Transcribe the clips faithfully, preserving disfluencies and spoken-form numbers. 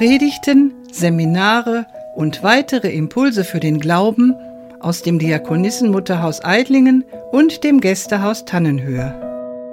Predigten, Seminare und weitere Impulse für den Glauben aus dem Diakonissenmutterhaus Eidlingen und dem Gästehaus Tannenhöhe.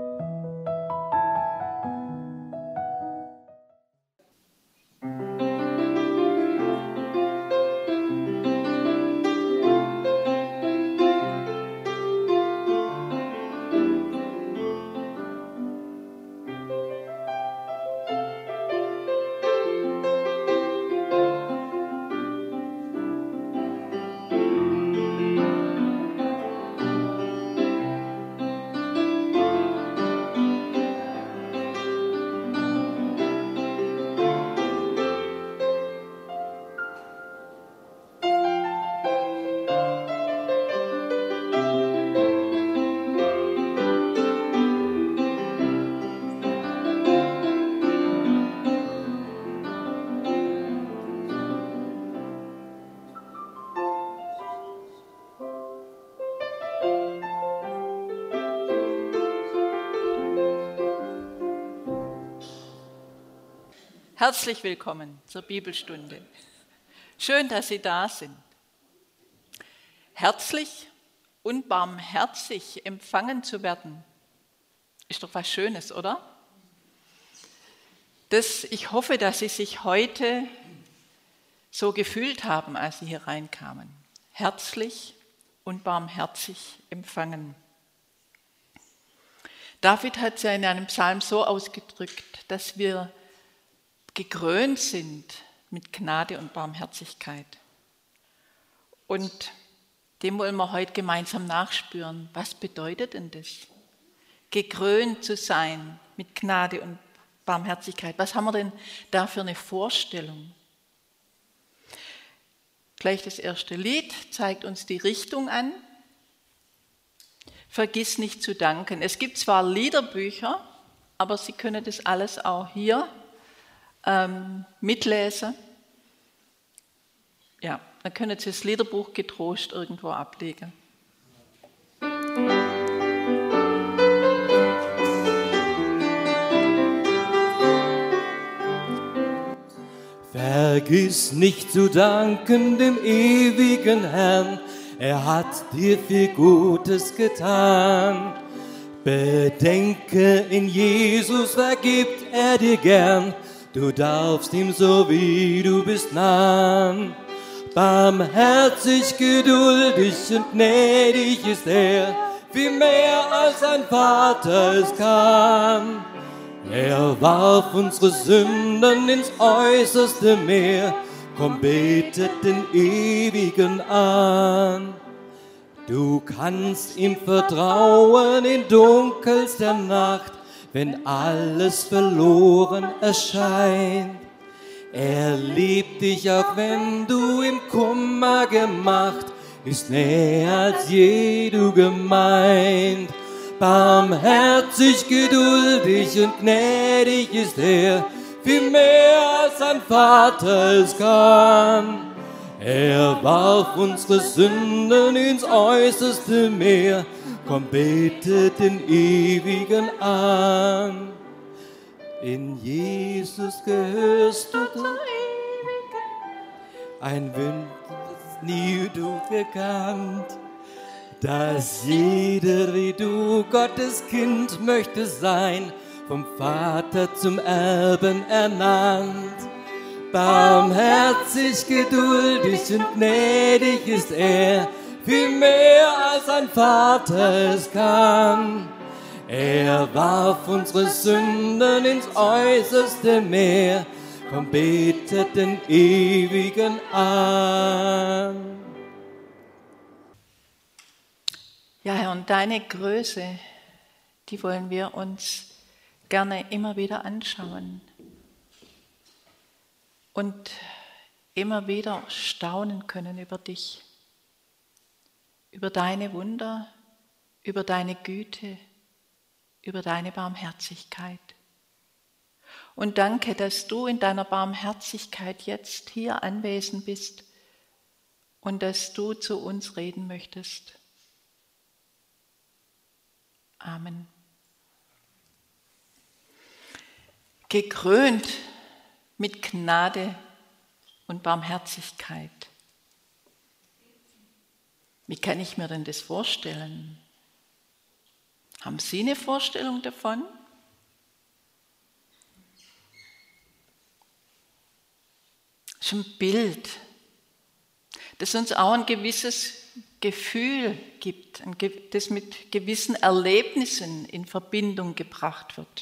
Herzlich willkommen zur Bibelstunde. Schön, dass Sie da sind. Herzlich und barmherzig empfangen zu werden, ist doch was Schönes, oder? Das, ich hoffe, dass Sie sich heute so gefühlt haben, als Sie hier reinkamen. Herzlich und barmherzig empfangen. David hat es ja in einem Psalm so ausgedrückt, dass wir gekrönt sind mit Gnade und Barmherzigkeit. Und dem wollen wir heute gemeinsam nachspüren. Was bedeutet denn das? Gekrönt zu sein mit Gnade und Barmherzigkeit. Was haben wir denn da für eine Vorstellung? Gleich das erste Lied zeigt uns die Richtung an. Vergiss nicht zu danken. Es gibt zwar Liederbücher, aber Sie können das alles auch hier Ähm, mitlesen. Ja, dann können Sie das Liederbuch getrost irgendwo ablegen. Vergiss nicht zu danken dem ewigen Herrn, er hat dir viel Gutes getan. Bedenke, in Jesus vergibt er dir gern, du darfst ihm so wie du bist nahen. Barmherzig, geduldig und gnädig ist er, viel mehr als ein Vater es kann. Er warf unsere Sünden ins äußerste Meer, komm, betet den Ewigen an. Du kannst ihm vertrauen in dunkelster Nacht, wenn alles verloren erscheint. Er liebt dich, auch wenn du im Kummer gemacht, ist näher als je du gemeint. Barmherzig, geduldig und gnädig ist er, viel mehr als ein Vater es kann. Er warf unsere Sünden ins äußerste Meer, komm, betet den Ewigen an. In Jesus gehörst du zum Ewigen, ein Bündnis nie du gekannt, dass jeder wie du Gottes Kind möchte sein, vom Vater zum Erben ernannt. Barmherzig, geduldig und gnädig ist er, viel mehr als ein Vater es kann. Er warf unsere Sünden ins äußerste Meer, komm, betet den Ewigen an. Ja, Herr, und deine Größe, die wollen wir uns gerne immer wieder anschauen und immer wieder staunen können über dich, über deine Wunder, über deine Güte, über deine Barmherzigkeit. Und danke, dass du in deiner Barmherzigkeit jetzt hier anwesend bist und dass du zu uns reden möchtest. Amen. Gekrönt mit Gnade und Barmherzigkeit. Wie kann ich mir denn das vorstellen? Haben Sie eine Vorstellung davon? Das ist ein Bild, das uns auch ein gewisses Gefühl gibt, das mit gewissen Erlebnissen in Verbindung gebracht wird.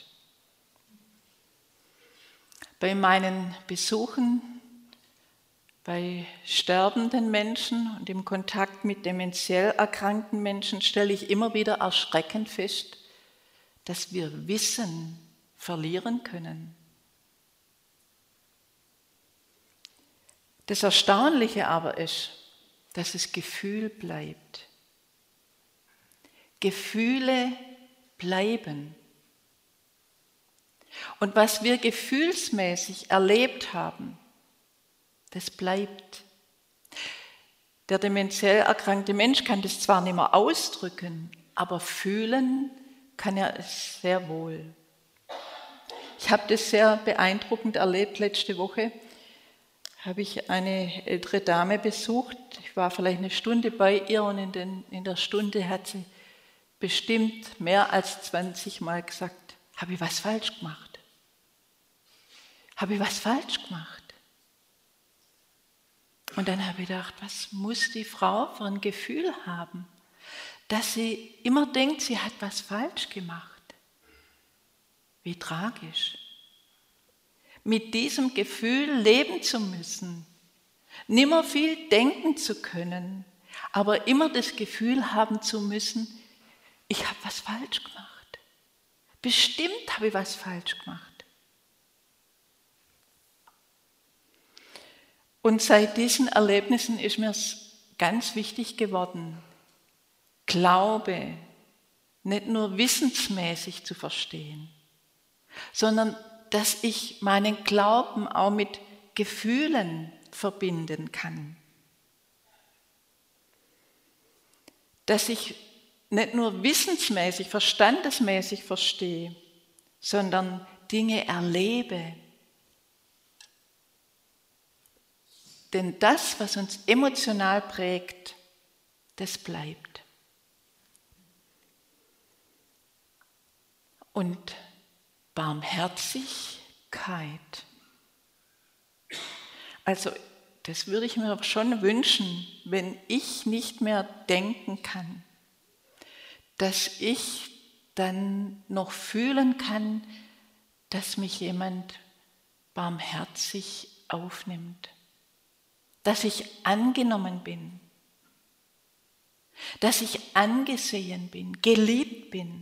Bei meinen Besuchen bei sterbenden Menschen und im Kontakt mit dementiell erkrankten Menschen stelle ich immer wieder erschreckend fest, dass wir Wissen verlieren können. Das Erstaunliche aber ist, dass es Gefühl bleibt. Gefühle bleiben. Und was wir gefühlsmäßig erlebt haben, das bleibt. Der dementiell erkrankte Mensch kann das zwar nicht mehr ausdrücken, aber fühlen kann er es sehr wohl. Ich habe das sehr beeindruckend erlebt letzte Woche. Habe ich eine ältere Dame besucht. Ich war vielleicht eine Stunde bei ihr und in, den, in der Stunde hat sie bestimmt mehr als zwanzig Mal gesagt, habe ich was falsch gemacht? Habe ich was falsch gemacht? Und dann habe ich gedacht, was muss die Frau für ein Gefühl haben, dass sie immer denkt, sie hat was falsch gemacht. Wie tragisch. Mit diesem Gefühl leben zu müssen, nimmer viel denken zu können, aber immer das Gefühl haben zu müssen, ich habe was falsch gemacht. Bestimmt habe ich was falsch gemacht. Und seit diesen Erlebnissen ist mir es ganz wichtig geworden, Glaube nicht nur wissensmäßig zu verstehen, sondern dass ich meinen Glauben auch mit Gefühlen verbinden kann. Dass ich nicht nur wissensmäßig, verstandesmäßig verstehe, sondern Dinge erlebe. Denn das, was uns emotional prägt, das bleibt. Und Barmherzigkeit. Also, das würde ich mir schon wünschen, wenn ich nicht mehr denken kann, dass ich dann noch fühlen kann, dass mich jemand barmherzig aufnimmt, dass ich angenommen bin, dass ich angesehen bin, geliebt bin.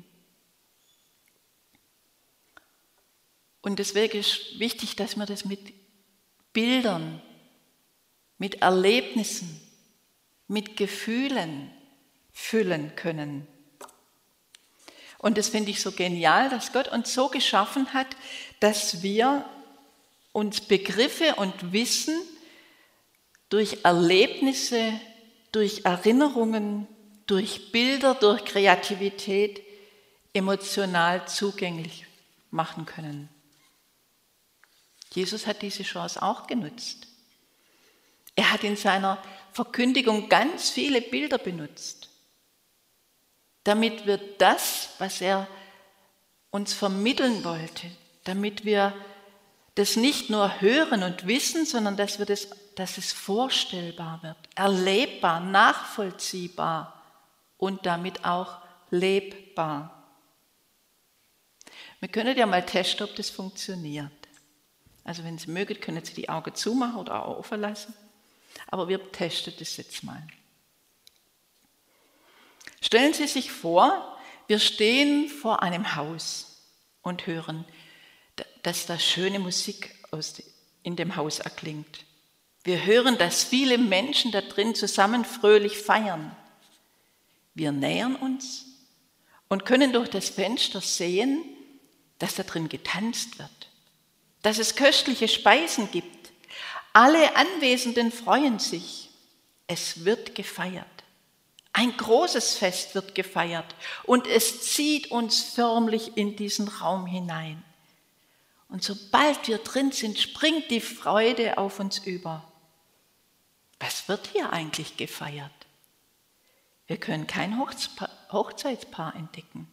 Und deswegen ist wichtig, dass wir das mit Bildern, mit Erlebnissen, mit Gefühlen füllen können. Und das finde ich so genial, dass Gott uns so geschaffen hat, dass wir uns Begriffe und Wissen durch Erlebnisse, durch Erinnerungen, durch Bilder, durch Kreativität emotional zugänglich machen können. Jesus hat diese Chance auch genutzt. Er hat in seiner Verkündigung ganz viele Bilder benutzt, damit wir das, was er uns vermitteln wollte, damit wir das nicht nur hören und wissen, sondern dass, wir das, dass es vorstellbar wird, erlebbar, nachvollziehbar und damit auch lebbar. Wir können ja mal testen, ob das funktioniert. Also wenn Sie mögen, können Sie die Augen zumachen oder auch offen lassen. Aber wir testen das jetzt mal. Stellen Sie sich vor, wir stehen vor einem Haus und hören, dass da schöne Musik aus, in dem Haus erklingt. Wir hören, dass viele Menschen da drin zusammen fröhlich feiern. Wir nähern uns und können durch das Fenster sehen, dass da drin getanzt wird, dass es köstliche Speisen gibt. Alle Anwesenden freuen sich. Es wird gefeiert. Ein großes Fest wird gefeiert und es zieht uns förmlich in diesen Raum hinein. Und sobald wir drin sind, springt die Freude auf uns über. Was wird hier eigentlich gefeiert? Wir können kein Hochzeitspaar entdecken.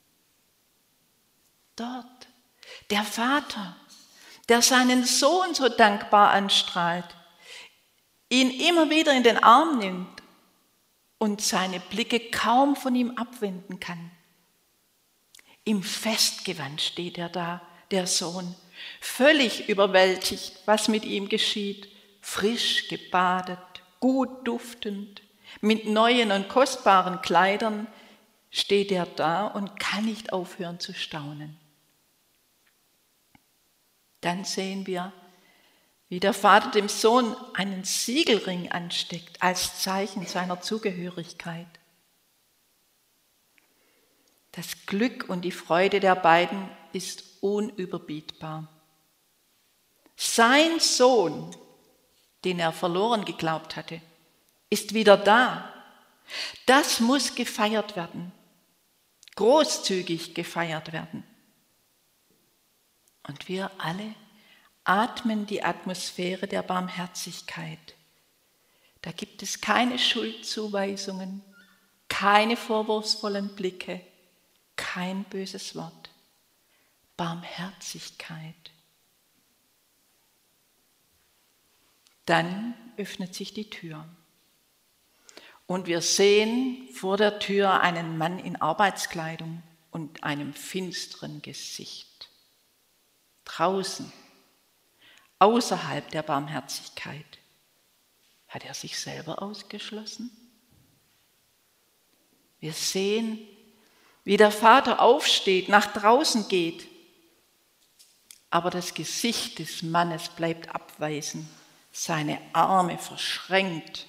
Dort, der Vater, der seinen Sohn so dankbar anstrahlt, ihn immer wieder in den Arm nimmt und seine Blicke kaum von ihm abwenden kann. Im Festgewand steht er da, der Sohn, völlig überwältigt, was mit ihm geschieht, frisch gebadet, gut duftend, mit neuen und kostbaren Kleidern steht er da und kann nicht aufhören zu staunen. Dann sehen wir, wie der Vater dem Sohn einen Siegelring ansteckt als Zeichen seiner Zugehörigkeit. Das Glück und die Freude der beiden ist unüberbietbar. Sein Sohn, den er verloren geglaubt hatte, ist wieder da. Das muss gefeiert werden, großzügig gefeiert werden. Und wir alle atmen die Atmosphäre der Barmherzigkeit. Da gibt es keine Schuldzuweisungen, keine vorwurfsvollen Blicke, kein böses Wort. Barmherzigkeit. Dann öffnet sich die Tür. Und wir sehen vor der Tür einen Mann in Arbeitskleidung und einem finsteren Gesicht. Draußen, außerhalb der Barmherzigkeit. Hat er sich selber ausgeschlossen? Wir sehen, wie der Vater aufsteht, nach draußen geht. Aber das Gesicht des Mannes bleibt abweisend, seine Arme verschränkt.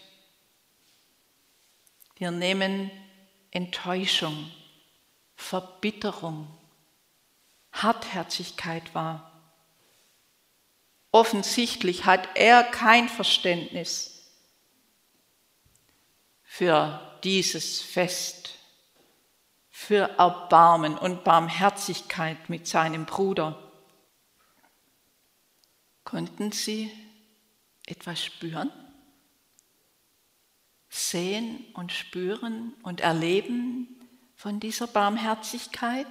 Wir nehmen Enttäuschung, Verbitterung, Hartherzigkeit wahr. Offensichtlich hat er kein Verständnis für dieses Fest, für Erbarmen und Barmherzigkeit mit seinem Bruder. Konnten Sie etwas spüren? Sehen und spüren und erleben von dieser Barmherzigkeit?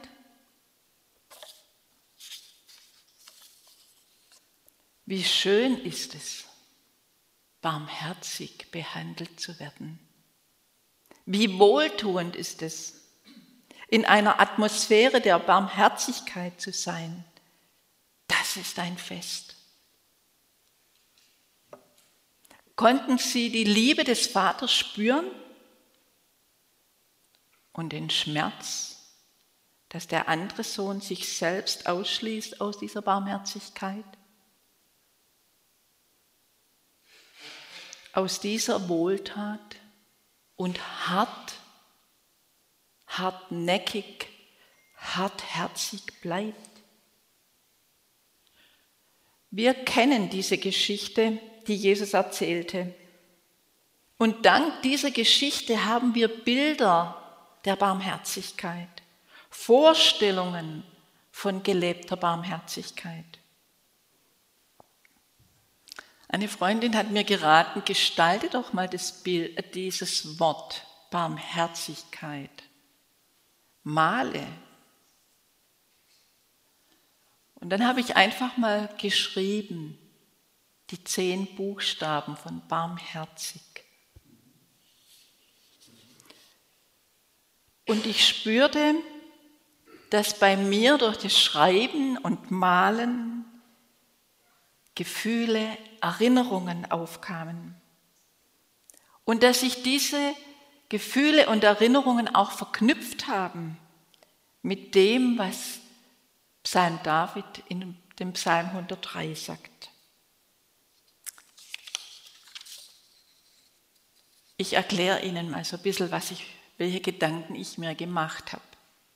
Wie schön ist es, barmherzig behandelt zu werden. Wie wohltuend ist es, in einer Atmosphäre der Barmherzigkeit zu sein. Das ist ein Fest. Konnten Sie die Liebe des Vaters spüren und den Schmerz, dass der andere Sohn sich selbst ausschließt aus dieser Barmherzigkeit? Aus dieser Wohltat und hart, hartnäckig, hartherzig bleibt. Wir kennen diese Geschichte, die Jesus erzählte. Und dank dieser Geschichte haben wir Bilder der Barmherzigkeit, Vorstellungen von gelebter Barmherzigkeit. Eine Freundin hat mir geraten, gestalte doch mal das Bild, dieses Wort Barmherzigkeit. Male. Und dann habe ich einfach mal geschrieben, die zehn Buchstaben von barmherzig. Und ich spürte, dass bei mir durch das Schreiben und Malen Gefühle, Erinnerungen aufkamen. Und dass sich diese Gefühle und Erinnerungen auch verknüpft haben mit dem, was Psalm David in dem Psalm hundertdrei sagt. Ich erkläre Ihnen mal so ein bisschen, was ich, welche Gedanken ich mir gemacht habe.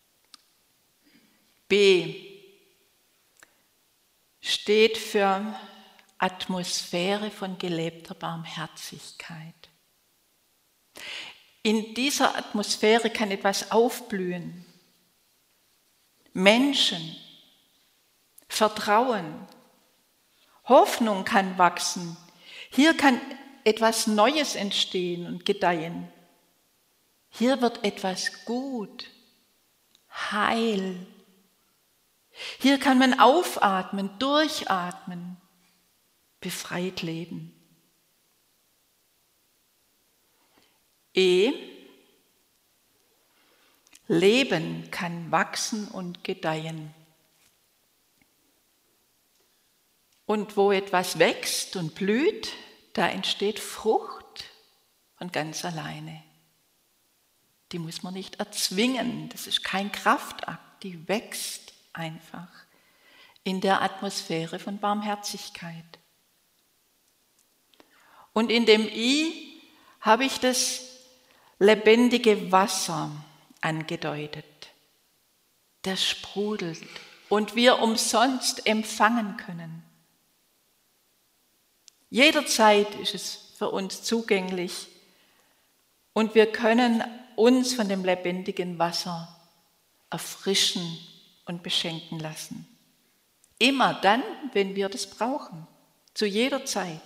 B steht für Atmosphäre von gelebter Barmherzigkeit. In dieser Atmosphäre kann etwas aufblühen. Menschen, Vertrauen. Hoffnung kann wachsen. Hier kann etwas Neues entstehen und gedeihen. Hier wird etwas gut, heil. Hier kann man aufatmen, durchatmen, befreit leben. E. Leben kann wachsen und gedeihen. Und wo etwas wächst und blüht, da entsteht Frucht von ganz alleine. Die muss man nicht erzwingen, das ist kein Kraftakt, die wächst einfach in der Atmosphäre von Barmherzigkeit. Und in dem I habe ich das lebendige Wasser angedeutet. Das sprudelt und wir umsonst empfangen können. Jederzeit ist es für uns zugänglich und wir können uns von dem lebendigen Wasser erfrischen und beschenken lassen. Immer dann, wenn wir das brauchen, zu jeder Zeit.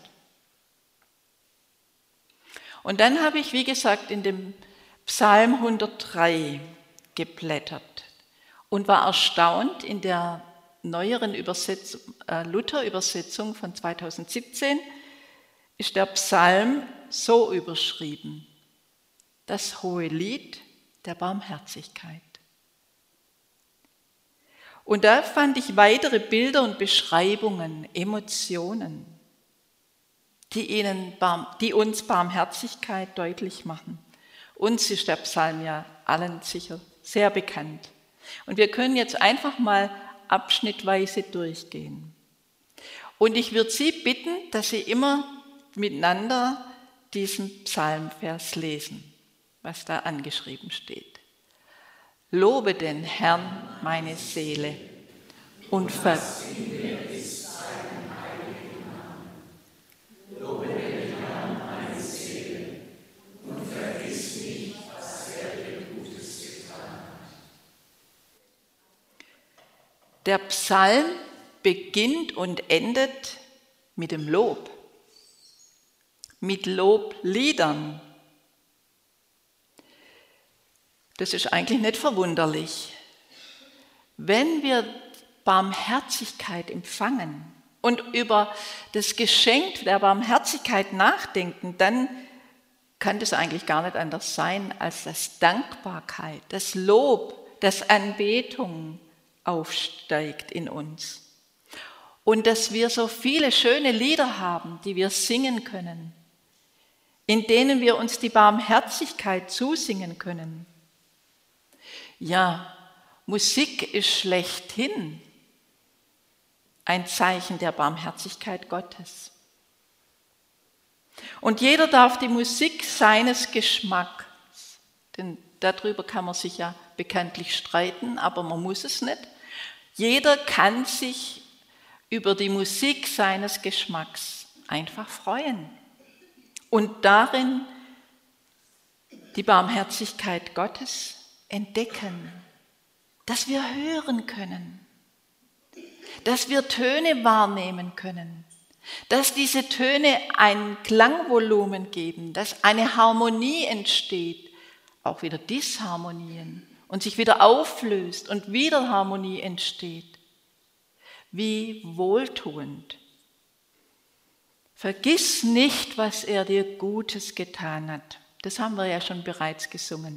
Und dann habe ich, wie gesagt, in dem Psalm hundertdrei geblättert und war erstaunt in der neueren Übersetzung, äh, Luther-Übersetzung von zweitausendsiebzehn ist der Psalm so überschrieben: Das hohe Lied der Barmherzigkeit. Und da fand ich weitere Bilder und Beschreibungen, Emotionen, die, ihnen, die uns Barmherzigkeit deutlich machen. Uns ist der Psalm ja allen sicher sehr bekannt. Und wir können jetzt einfach mal abschnittweise durchgehen. Und ich würde Sie bitten, dass Sie immer miteinander diesen Psalmvers lesen, was da angeschrieben steht. Lobe den Herrn, meine Seele, und ver... Lobe den Herrn, meine Seele, und vergiss nicht, was er dir Gutes getan hat. Der Psalm beginnt und endet mit dem Lob, mit Lobliedern. Das ist eigentlich nicht verwunderlich. Wenn wir Barmherzigkeit empfangen und über das Geschenk der Barmherzigkeit nachdenken, dann kann das eigentlich gar nicht anders sein, als dass Dankbarkeit, das Lob, das Anbetung aufsteigt in uns. Und dass wir so viele schöne Lieder haben, die wir singen können, in denen wir uns die Barmherzigkeit zusingen können. Ja, Musik ist schlechthin ein Zeichen der Barmherzigkeit Gottes. Und jeder darf die Musik seines Geschmacks, denn darüber kann man sich ja bekanntlich streiten, aber man muss es nicht. Jeder kann sich über die Musik seines Geschmacks einfach freuen und darin die Barmherzigkeit Gottes entdecken, dass wir hören können, dass wir Töne wahrnehmen können, dass diese Töne ein Klangvolumen geben, dass eine Harmonie entsteht, auch wieder Disharmonien und sich wieder auflöst und wieder Harmonie entsteht. Wie wohltuend. Vergiss nicht, was er dir Gutes getan hat. Das haben wir ja schon bereits gesungen.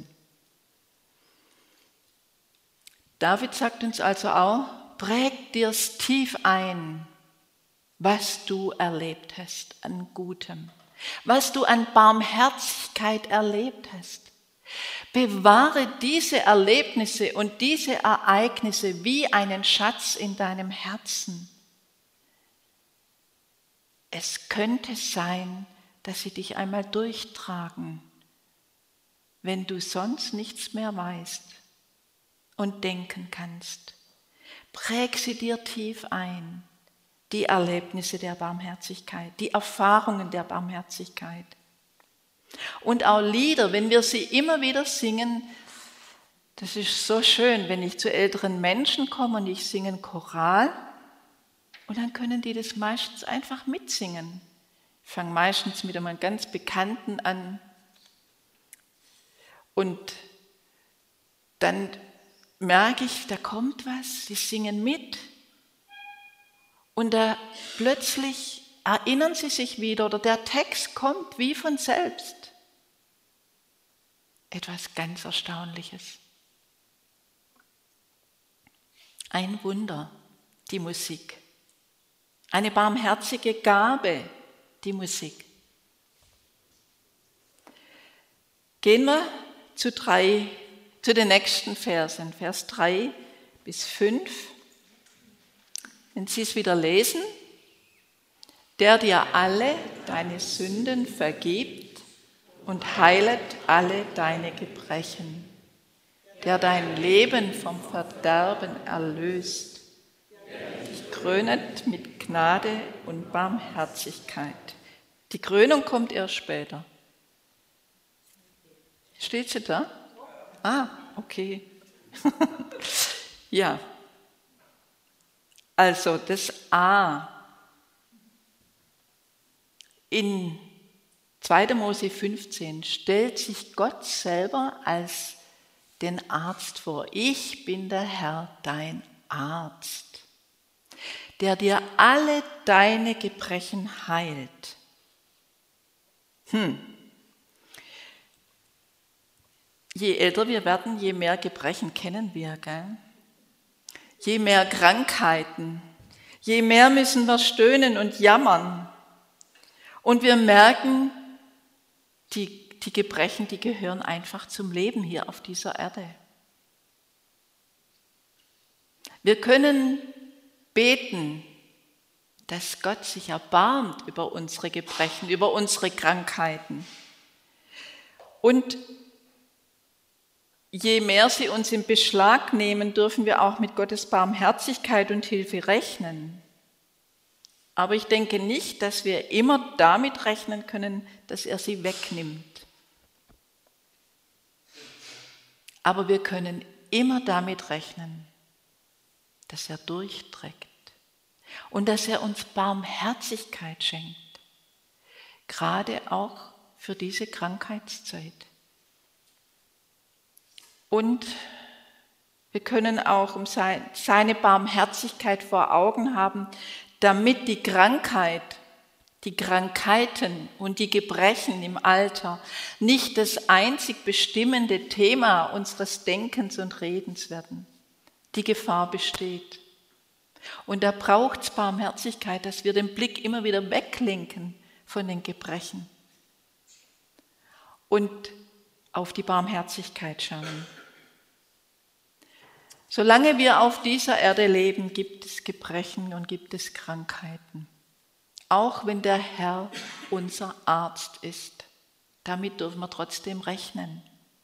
David sagt uns also auch, präg dir's tief ein, was du erlebt hast an Gutem, was du an Barmherzigkeit erlebt hast. Bewahre diese Erlebnisse und diese Ereignisse wie einen Schatz in deinem Herzen. Es könnte sein, dass sie dich einmal durchtragen, wenn du sonst nichts mehr weißt und denken kannst. Präg sie dir tief ein, die Erlebnisse der Barmherzigkeit, die Erfahrungen der Barmherzigkeit. Und auch Lieder, wenn wir sie immer wieder singen, das ist so schön, wenn ich zu älteren Menschen komme und ich singe Choral, Und dann können die das meistens einfach mitsingen. Ich fange meistens mit einem ganz Bekannten an. Und dann merke ich, da kommt was, die singen mit. Und da plötzlich erinnern sie sich wieder oder der Text kommt wie von selbst. Etwas ganz Erstaunliches. Ein Wunder, die Musik. Eine barmherzige Gabe, die Musik. Gehen wir zu, drei, zu den nächsten Versen, Vers drei bis fünf. Wenn Sie es wieder lesen. Der dir alle deine Sünden vergibt und heilet alle deine Gebrechen. Der dein Leben vom Verderben erlöst. Dich krönet mit Gnade und Barmherzigkeit. Die Krönung kommt erst später. Steht sie da? Ah, okay. Ja. Also das A. In zweiter Mose fünfzehn stellt sich Gott selber als den Arzt vor. Ich bin der Herr, dein Arzt, der dir alle deine Gebrechen heilt. Hm. Je älter wir werden, je mehr Gebrechen kennen wir, gell? Je mehr Krankheiten, je mehr müssen wir stöhnen und jammern. Und wir merken, die, die Gebrechen, die gehören einfach zum Leben hier auf dieser Erde. Wir können beten, dass Gott sich erbarmt über unsere Gebrechen, über unsere Krankheiten. Und je mehr sie uns in Beschlag nehmen, dürfen wir auch mit Gottes Barmherzigkeit und Hilfe rechnen. Aber ich denke nicht, dass wir immer damit rechnen können, dass er sie wegnimmt. Aber wir können immer damit rechnen, dass er durchträgt und dass er uns Barmherzigkeit schenkt, gerade auch für diese Krankheitszeit. Und wir können auch um seine Barmherzigkeit vor Augen haben, damit die Krankheit, die Krankheiten und die Gebrechen im Alter nicht das einzig bestimmende Thema unseres Denkens und Redens werden. Die Gefahr besteht. Und da braucht es Barmherzigkeit, dass wir den Blick immer wieder weglenken von den Gebrechen und auf die Barmherzigkeit schauen. Solange wir auf dieser Erde leben, gibt es Gebrechen und gibt es Krankheiten. Auch wenn der Herr unser Arzt ist. Damit dürfen wir trotzdem rechnen.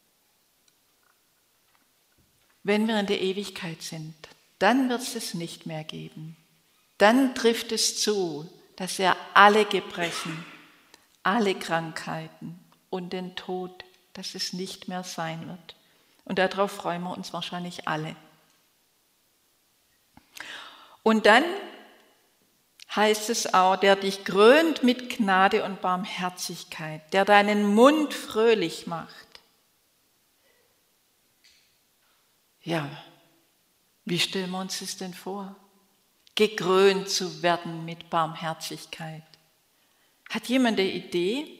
Wenn wir in der Ewigkeit sind, dann wird es es nicht mehr geben. Dann trifft es zu, dass er alle Gebrechen, alle Krankheiten und den Tod, dass es nicht mehr sein wird. Und darauf freuen wir uns wahrscheinlich alle. Und dann heißt es auch, der dich krönt mit Gnade und Barmherzigkeit, der deinen Mund fröhlich macht. Ja, wie stellen wir uns das denn vor? Gekrönt zu werden mit Barmherzigkeit. Hat jemand eine Idee?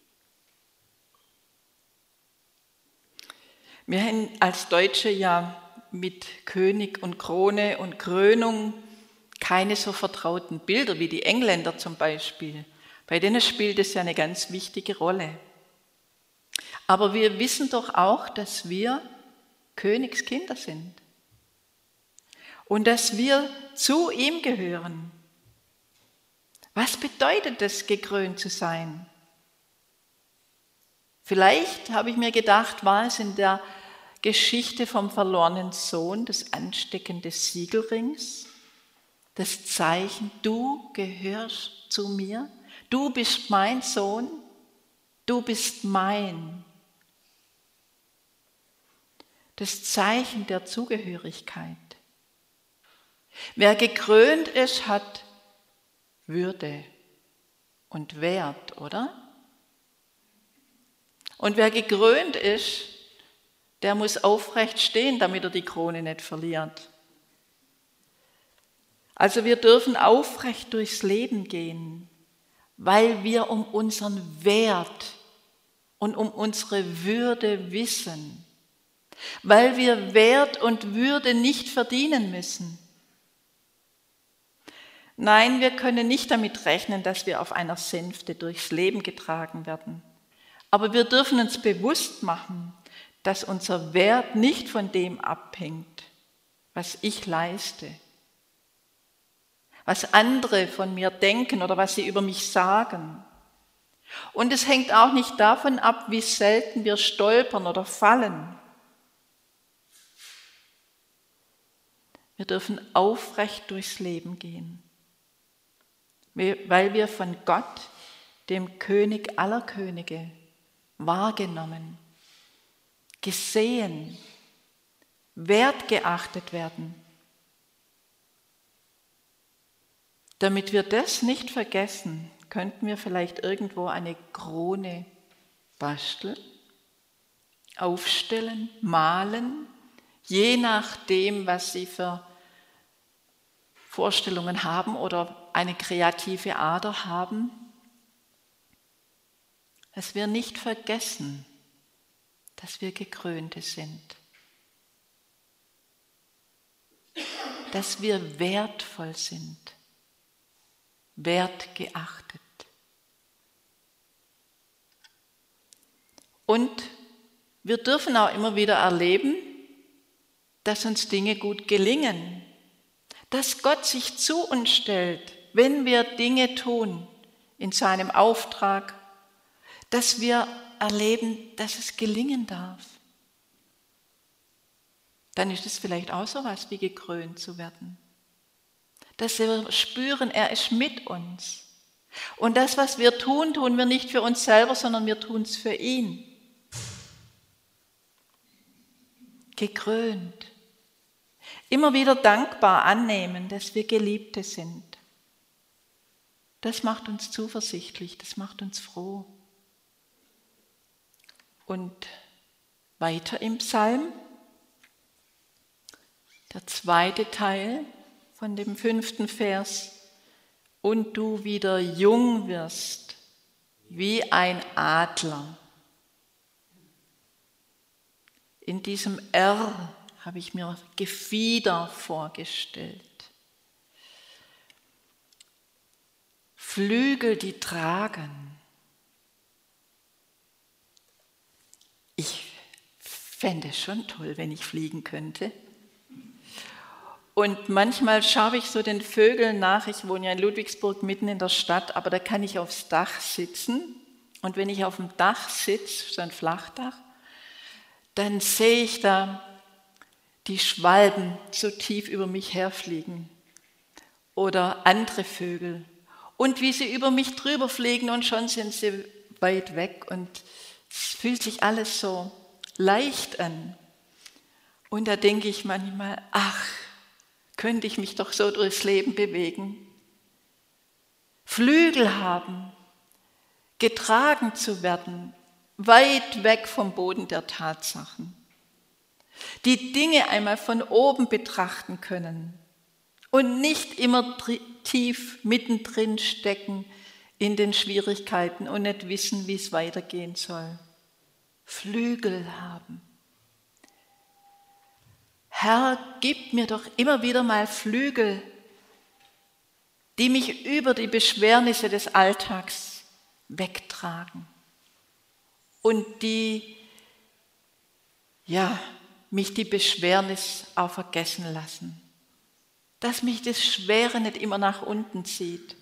Wir haben als Deutsche ja mit König und Krone und Krönung keine so vertrauten Bilder wie die Engländer zum Beispiel. Bei denen spielt es ja eine ganz wichtige Rolle. Aber wir wissen doch auch, dass wir Königskinder sind und dass wir zu ihm gehören. Was bedeutet es, gekrönt zu sein? Vielleicht, habe ich mir gedacht, war es in der Geschichte vom verlorenen Sohn das Anstecken des Siegelrings, das Zeichen, du gehörst zu mir, du bist mein Sohn, du bist mein. Das Zeichen der Zugehörigkeit. Wer gekrönt ist, hat Würde und Wert, oder? Und wer gekrönt ist, der muss aufrecht stehen, damit er die Krone nicht verliert. Also wir dürfen aufrecht durchs Leben gehen, weil wir um unseren Wert und um unsere Würde wissen, weil wir Wert und Würde nicht verdienen müssen. Nein, wir können nicht damit rechnen, dass wir auf einer Sänfte durchs Leben getragen werden. Aber wir dürfen uns bewusst machen, dass unser Wert nicht von dem abhängt, was ich leiste, was andere von mir denken oder was sie über mich sagen. Und es hängt auch nicht davon ab, wie selten wir stolpern oder fallen. Wir dürfen aufrecht durchs Leben gehen, weil wir von Gott, dem König aller Könige, wahrgenommen, gesehen, wertgeachtet werden. Damit wir das nicht vergessen, könnten wir vielleicht irgendwo eine Krone basteln, aufstellen, malen, je nachdem, was Sie für Vorstellungen haben oder eine kreative Ader haben, dass wir nicht vergessen, dass wir Gekrönte sind, dass wir wertvoll sind, wertgeachtet. Und wir dürfen auch immer wieder erleben, dass uns Dinge gut gelingen, dass Gott sich zu uns stellt, wenn wir Dinge tun in seinem Auftrag, dass wir erleben, dass es gelingen darf. Dann ist es vielleicht auch so was wie gekrönt zu werden. Dass wir spüren, er ist mit uns. Und das, was wir tun, tun wir nicht für uns selber, sondern wir tun es für ihn. Gekrönt. Immer wieder dankbar annehmen, dass wir Geliebte sind. Das macht uns zuversichtlich, das macht uns froh. Und weiter im Psalm, der zweite Teil von dem fünften Vers. Und du wieder jung wirst, wie ein Adler. In diesem R habe ich mir Gefieder vorgestellt. Flügel, die tragen. Ich fände es schon toll, wenn ich fliegen könnte. Und manchmal schaue ich so den Vögeln nach. Ich wohne ja in Ludwigsburg mitten in der Stadt, aber da kann ich aufs Dach sitzen. Und wenn ich auf dem Dach sitze, so ein Flachdach, dann sehe ich da die Schwalben so tief über mich herfliegen oder andere Vögel. Und wie sie über mich drüber fliegen und schon sind sie weit weg und es fühlt sich alles so leicht an. Und da denke ich manchmal, ach, könnte ich mich doch so durchs Leben bewegen. Flügel haben, getragen zu werden, weit weg vom Boden der Tatsachen. Die Dinge einmal von oben betrachten können und nicht immer tief mittendrin stecken in den Schwierigkeiten und nicht wissen, wie es weitergehen soll. Flügel haben. Herr, gib mir doch immer wieder mal Flügel, die mich über die Beschwernisse des Alltags wegtragen und die, ja, mich die Beschwernis auch vergessen lassen, dass mich das Schwere nicht immer nach unten zieht,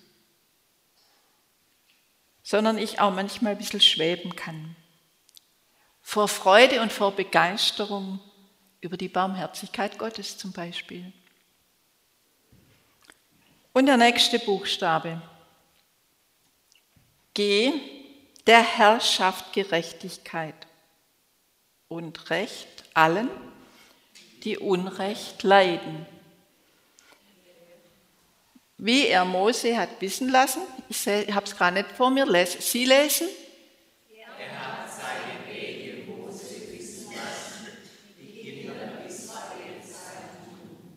sondern ich auch manchmal ein bisschen schweben kann, vor Freude und vor Begeisterung über die Barmherzigkeit Gottes zum Beispiel. Und der nächste Buchstabe. G, der Herr schafft Gerechtigkeit und Recht allen, die Unrecht leiden. wie er Mose hat wissen lassen, ich habe es gerade nicht vor mir, Sie lesen. Er hat seine Wege Mose wissen lassen, die Kinder Israels sein tun.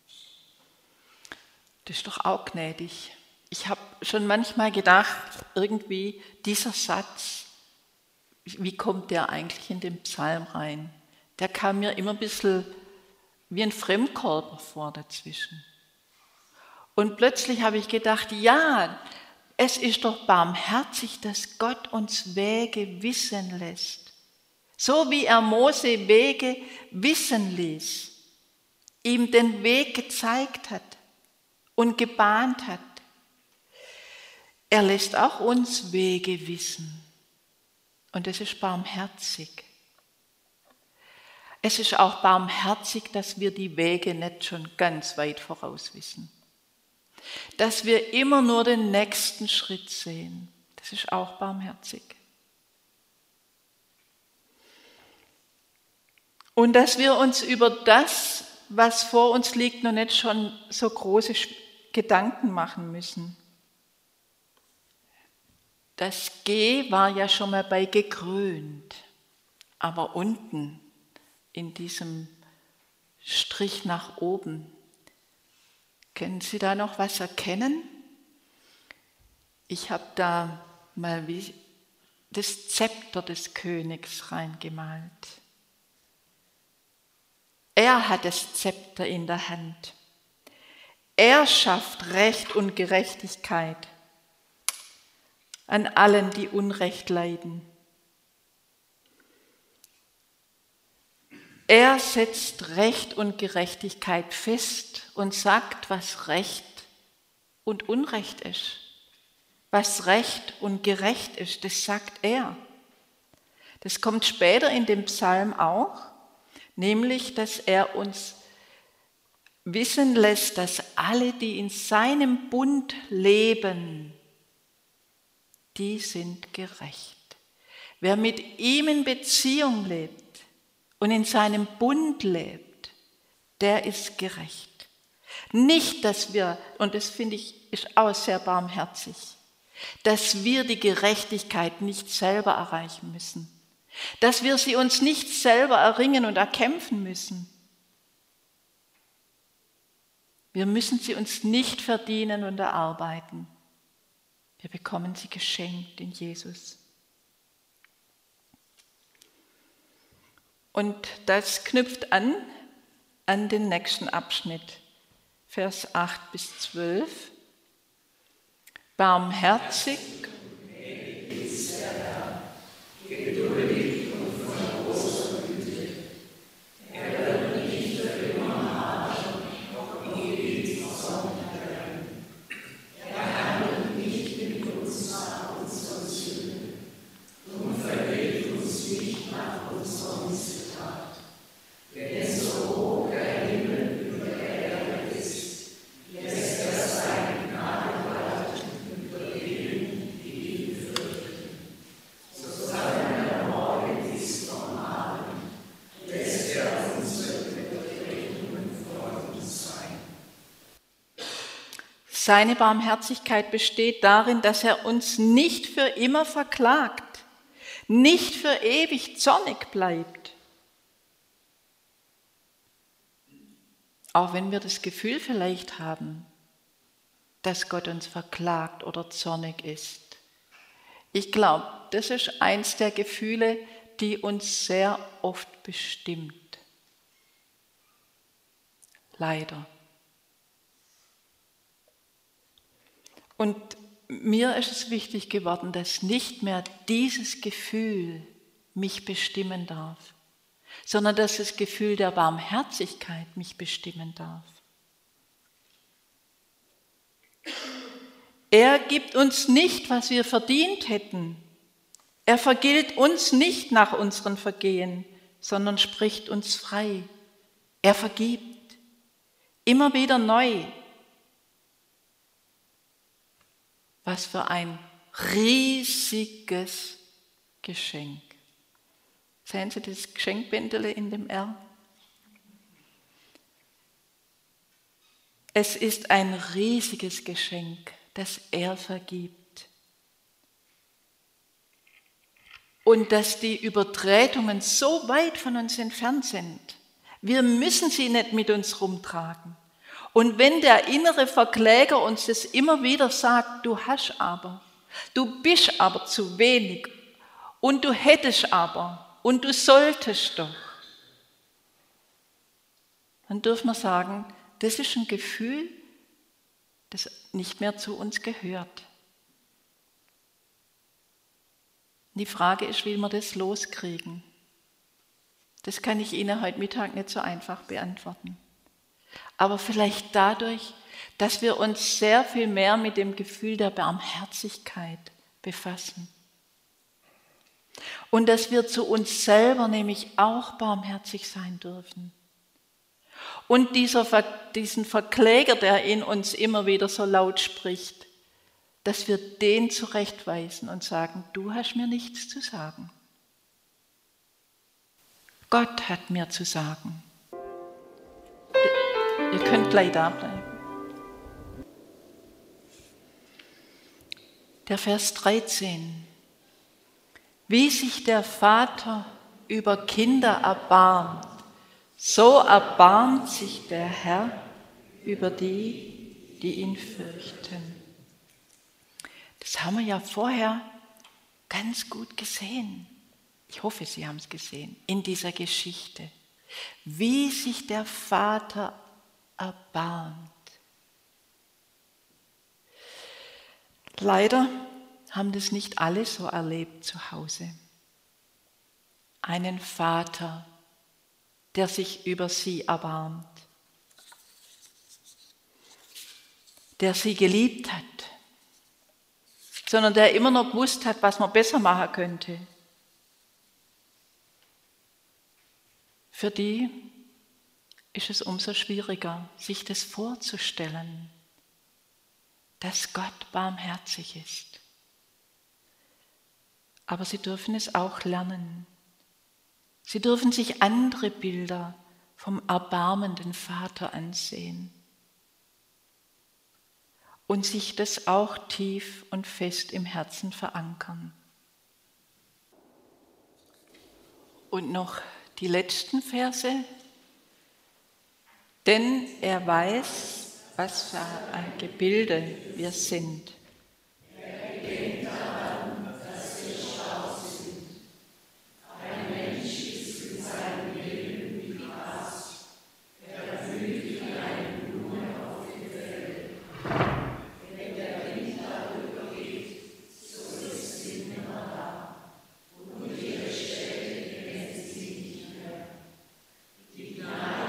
Das ist doch auch gnädig. Ich habe schon manchmal gedacht, irgendwie dieser Satz, wie kommt der eigentlich in den Psalm rein? Der kam mir immer ein bisschen wie ein Fremdkörper vor dazwischen. Und plötzlich habe ich gedacht, ja, es ist doch barmherzig, dass Gott uns Wege wissen lässt. So wie er Mose Wege wissen ließ, ihm den Weg gezeigt hat und gebahnt hat. Er lässt auch uns Wege wissen. Und es ist barmherzig. Es ist auch barmherzig, dass wir die Wege nicht schon ganz weit voraus wissen. Dass wir immer nur den nächsten Schritt sehen. Das ist auch barmherzig. Und dass wir uns über das, was vor uns liegt, noch nicht schon so große Gedanken machen müssen. Das G war ja schon mal bei gekrönt, aber unten in diesem Strich nach oben, können Sie da noch was erkennen? Ich habe da mal wie das Zepter des Königs reingemalt. Er hat das Zepter in der Hand. Er schafft Recht und Gerechtigkeit an allen, die Unrecht leiden. Er setzt Recht und Gerechtigkeit fest und sagt, was Recht und Unrecht ist. Was Recht und gerecht ist, das sagt er. Das kommt später in dem Psalm auch, nämlich, dass er uns wissen lässt, dass alle, die in seinem Bund leben, die sind gerecht. Wer mit ihm in Beziehung lebt und in seinem Bund lebt, der ist gerecht. Nicht, dass wir, und das finde ich ist auch sehr barmherzig, dass wir die Gerechtigkeit nicht selber erreichen müssen, dass wir sie uns nicht selber erringen und erkämpfen müssen. Wir müssen sie uns nicht verdienen und erarbeiten. Wir bekommen sie geschenkt in Jesus. Und das knüpft an an den nächsten Abschnitt, Vers acht bis zwölf. Barmherzig, ist der Herr, geduldig und von großer Güte. Er wird nicht für immer haschen, noch ewig Zorn ergreifen. Er handelt nicht mit uns nach unseren Sünden und vergilt uns nicht nach unserer Missetat. Denn so hoch der Himmel über der Erde ist, lässt er seine Gnade walten über denen, die ihn fürchten. So seine Morgen ist vom Abend, lässt er unsere Übertretungen vor uns sein. seine Barmherzigkeit besteht darin, dass er uns nicht für immer verklagt, nicht für ewig zornig bleibt. Auch wenn wir das Gefühl vielleicht haben, dass Gott uns verklagt oder zornig ist. Ich glaube, das ist eins der Gefühle, die uns sehr oft bestimmt. Leider. Und mir ist es wichtig geworden, dass nicht mehr dieses Gefühl mich bestimmen darf, sondern dass das Gefühl der Barmherzigkeit mich bestimmen darf. Er gibt uns nicht, was wir verdient hätten. Er vergilt uns nicht nach unseren Vergehen, sondern spricht uns frei. Er vergibt, immer wieder neu. Was für ein riesiges Geschenk. Sehen Sie das Geschenkbändele in dem R? Es ist ein riesiges Geschenk, dass er vergibt. Und dass die Übertretungen so weit von uns entfernt sind. Wir müssen sie nicht mit uns rumtragen. Und wenn der innere Verkläger uns das immer wieder sagt, du hast aber, du bist aber zu wenig und du hättest aber und du solltest doch, dann dürfen wir sagen, das ist ein Gefühl, das nicht mehr zu uns gehört. Die Frage ist, wie wir das loskriegen. Das kann ich Ihnen heute Mittag nicht so einfach beantworten. Aber vielleicht dadurch, dass wir uns sehr viel mehr mit dem Gefühl der Barmherzigkeit befassen. Und dass wir zu uns selber nämlich auch barmherzig sein dürfen. Und dieser, diesen Verkläger, der in uns immer wieder so laut spricht, dass wir den zurechtweisen und sagen, du hast mir nichts zu sagen. Gott hat mir zu sagen. Ihr könnt gleich da bleiben. Der Vers dreizehn. Wie sich der Vater über Kinder erbarmt, so erbarmt sich der Herr über die, die ihn fürchten. Das haben wir ja vorher ganz gut gesehen. Ich hoffe, Sie haben es gesehen, in dieser Geschichte. Wie sich der Vater erbarmt. Leider haben das nicht alle so erlebt zu Hause. Einen Vater, der sich über sie erbarmt, der sie geliebt hat, sondern der immer noch gewusst hat, was man besser machen könnte. Für die ist es umso schwieriger, sich das vorzustellen, dass Gott barmherzig ist. Aber sie dürfen es auch lernen. Sie dürfen sich andere Bilder vom erbarmenden Vater ansehen und sich das auch tief und fest im Herzen verankern. Und noch die letzten Verse. Denn er weiß, was für ein Gebilde wir sind. Er gedenkt daran, dass wir schlau sind. Ein Mensch ist in seinem Leben wie Gras, er blüht wie eine Blume auf dem Feld. Wenn der Wind darüber geht, so ist sie nimmer da, und ihre Stätte kennt sie nicht mehr. Die Gnade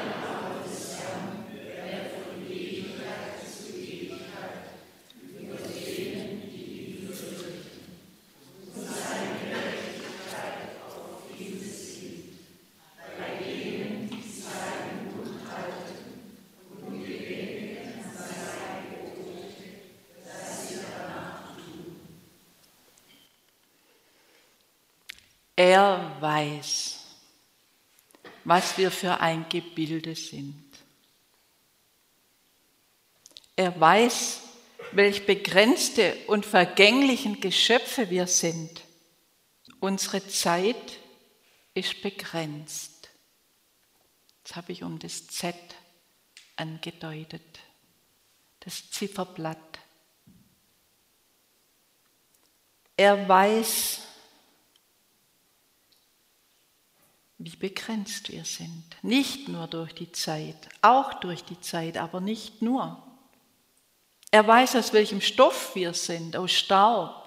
Er weiß, was wir für ein Gebilde sind. Er weiß, welch begrenzte und vergänglichen Geschöpfe wir sind. Unsere Zeit ist begrenzt. Jetzt habe ich um das Z angedeutet, das Zifferblatt. Er weiß, wie begrenzt wir sind. Nicht nur durch die Zeit, auch durch die Zeit, aber nicht nur. Er weiß, aus welchem Stoff wir sind, aus Staub.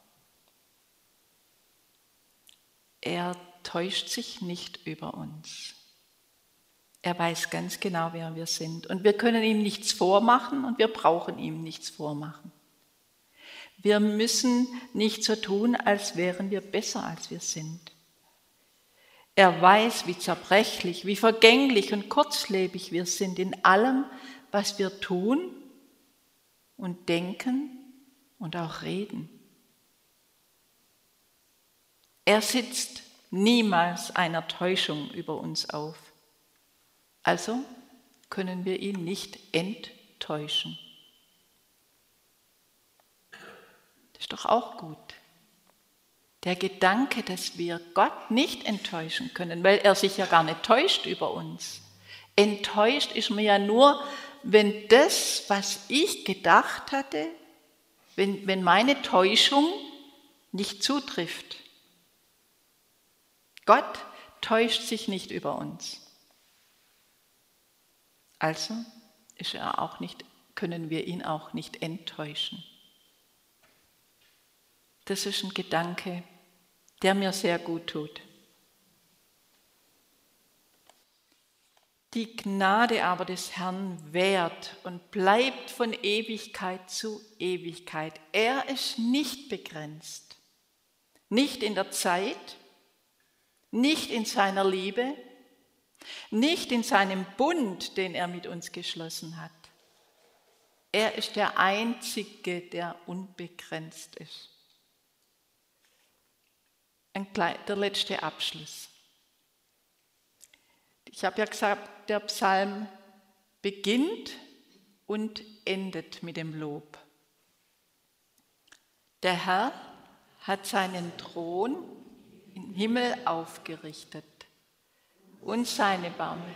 Er täuscht sich nicht über uns. Er weiß ganz genau, wer wir sind. Und wir können ihm nichts vormachen und wir brauchen ihm nichts vormachen. Wir müssen nicht so tun, als wären wir besser, als wir sind. Er weiß, wie zerbrechlich, wie vergänglich und kurzlebig wir sind in allem, was wir tun und denken und auch reden. Er sitzt niemals einer Täuschung über uns auf. Also können wir ihn nicht enttäuschen. täuschen. Das ist doch auch gut. Der Gedanke, dass wir Gott nicht enttäuschen können, weil er sich ja gar nicht täuscht über uns. Enttäuscht ist mir ja nur, wenn das, was ich gedacht hatte, wenn, wenn meine Täuschung nicht zutrifft. Gott täuscht sich nicht über uns. Also ist er auch nicht, können wir ihn auch nicht enttäuschen. Das ist ein Gedanke, der mir sehr gut tut. Die Gnade aber des Herrn währt und bleibt von Ewigkeit zu Ewigkeit. Er ist nicht begrenzt, nicht in der Zeit, nicht in seiner Liebe, nicht in seinem Bund, den er mit uns geschlossen hat. Er ist der Einzige, der unbegrenzt ist. Ein kleiner, der letzte Abschluss. Ich habe ja gesagt, der Psalm beginnt und endet mit dem Lob. Der Herr hat seinen Thron im Himmel aufgerichtet und seine Barme.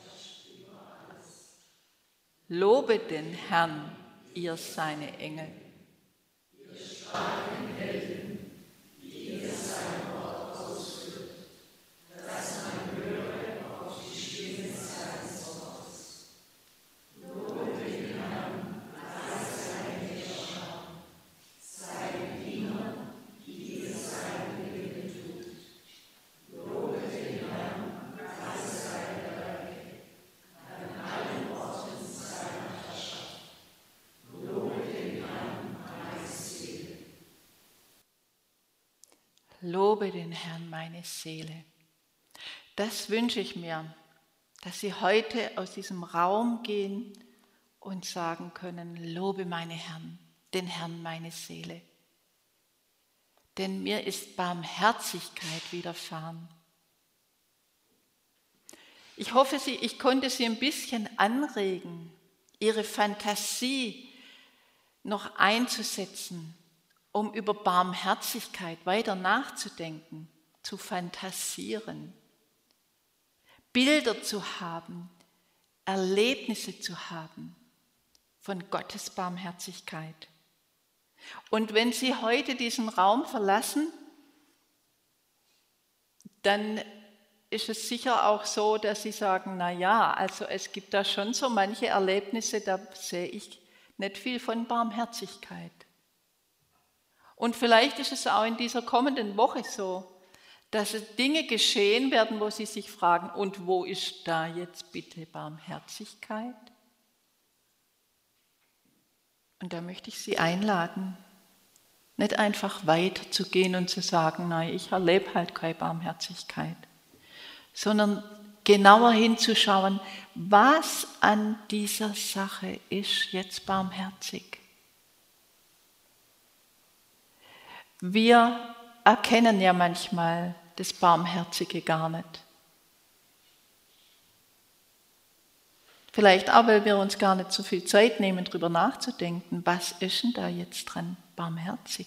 Lobe den Herrn, ihr seine Engel. Ihr starken Helden, die ihr sein Wort ausführt, dass man höre auf die Stimme seines Wortes. Lobe den Herrn, alle seine Herrscher, seine Diener, die ihr sein Willen tut. Lobe den Herrn, alle seine Werke, an allen Orten seiner Herrschaft. Lobe den Herrn, meine Seele. Lobe den Herrn, meine Seele. Das wünsche ich mir, dass Sie heute aus diesem Raum gehen und sagen können, lobe meine Herrn, den Herrn, meine Seele. Denn mir ist Barmherzigkeit widerfahren. Ich hoffe, Sie, ich konnte Sie ein bisschen anregen, Ihre Fantasie noch einzusetzen, um über Barmherzigkeit weiter nachzudenken, zu fantasieren, Bilder zu haben, Erlebnisse zu haben von Gottes Barmherzigkeit. Und wenn Sie heute diesen Raum verlassen, dann ist es sicher auch so, dass Sie sagen, na ja, also es gibt da schon so manche Erlebnisse, da sehe ich nicht viel von Barmherzigkeit. Und vielleicht ist es auch in dieser kommenden Woche so, dass Dinge geschehen werden, wo Sie sich fragen, und wo ist da jetzt bitte Barmherzigkeit? Und da möchte ich Sie einladen, nicht einfach weiterzugehen und zu sagen, nein, ich erlebe halt keine Barmherzigkeit, sondern genauer hinzuschauen, was an dieser Sache ist jetzt barmherzig. Wir erkennen ja manchmal das Barmherzige gar nicht. Vielleicht auch, weil wir uns gar nicht so viel Zeit nehmen, darüber nachzudenken, was ist denn da jetzt dran barmherzig?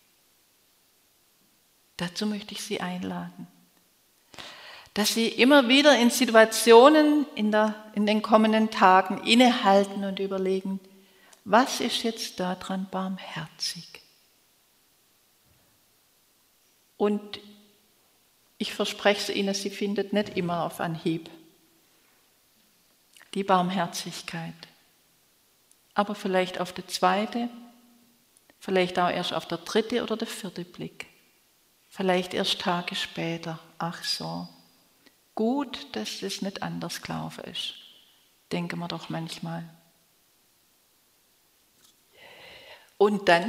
Dazu möchte ich Sie einladen, dass Sie immer wieder in Situationen in, der, in den kommenden Tagen innehalten und überlegen, was ist jetzt da dran barmherzig? Und ich verspreche es Ihnen, Sie findet nicht immer auf Anhieb die Barmherzigkeit. Aber vielleicht auf der zweite, vielleicht auch erst auf der dritte oder der vierte Blick. Vielleicht erst Tage später. Ach so, gut, dass das nicht anders gelaufen ist. Denken wir doch manchmal. Und dann,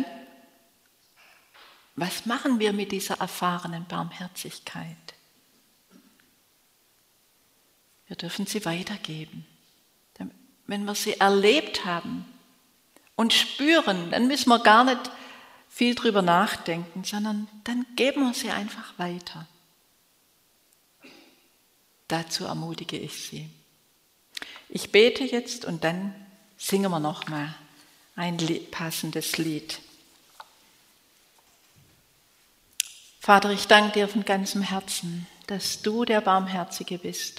was machen wir mit dieser erfahrenen Barmherzigkeit? Wir dürfen sie weitergeben. Wenn wir sie erlebt haben und spüren, dann müssen wir gar nicht viel drüber nachdenken, sondern dann geben wir sie einfach weiter. Dazu ermutige ich Sie. Ich bete jetzt und dann singen wir noch mal ein passendes Lied. Vater, ich danke dir von ganzem Herzen, dass du der Barmherzige bist.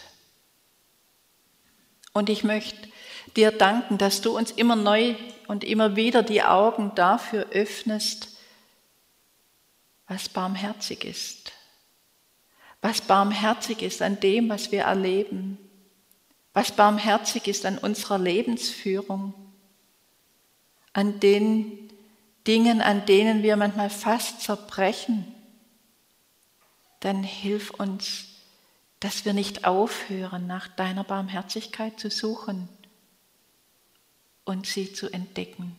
Und ich möchte dir danken, dass du uns immer neu und immer wieder die Augen dafür öffnest, was barmherzig ist. Was barmherzig ist an dem, was wir erleben. Was barmherzig ist an unserer Lebensführung. An den Dingen, an denen wir manchmal fast zerbrechen. Dann hilf uns, dass wir nicht aufhören, nach deiner Barmherzigkeit zu suchen und sie zu entdecken.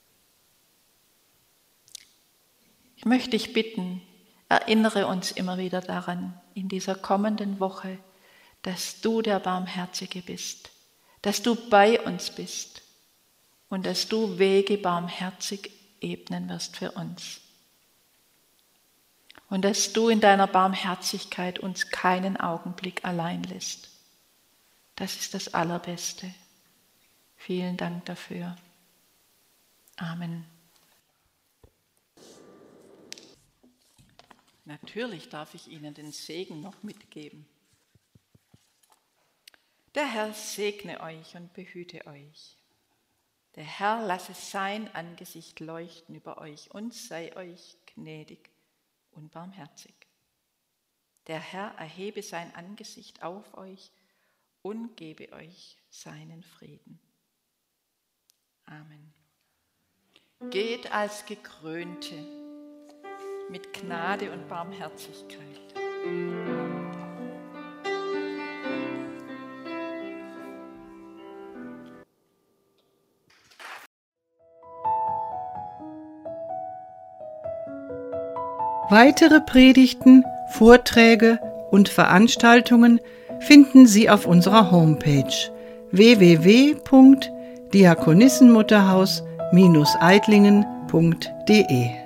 Ich möchte dich bitten, erinnere uns immer wieder daran, in dieser kommenden Woche, dass du der Barmherzige bist, dass du bei uns bist und dass du Wege barmherzig ebnen wirst für uns. Und dass du in deiner Barmherzigkeit uns keinen Augenblick allein lässt. Das ist das Allerbeste. Vielen Dank dafür. Amen. Natürlich darf ich Ihnen den Segen noch mitgeben. Der Herr segne euch und behüte euch. Der Herr lasse sein Angesicht leuchten über euch und sei euch gnädig und barmherzig. Der Herr erhebe sein Angesicht auf euch und gebe euch seinen Frieden. Amen. Geht als Gekrönte mit Gnade und Barmherzigkeit. Weitere Predigten, Vorträge und Veranstaltungen finden Sie auf unserer Homepage w w w punkt diakonissenmutterhaus Bindestrich eitlingen punkt de.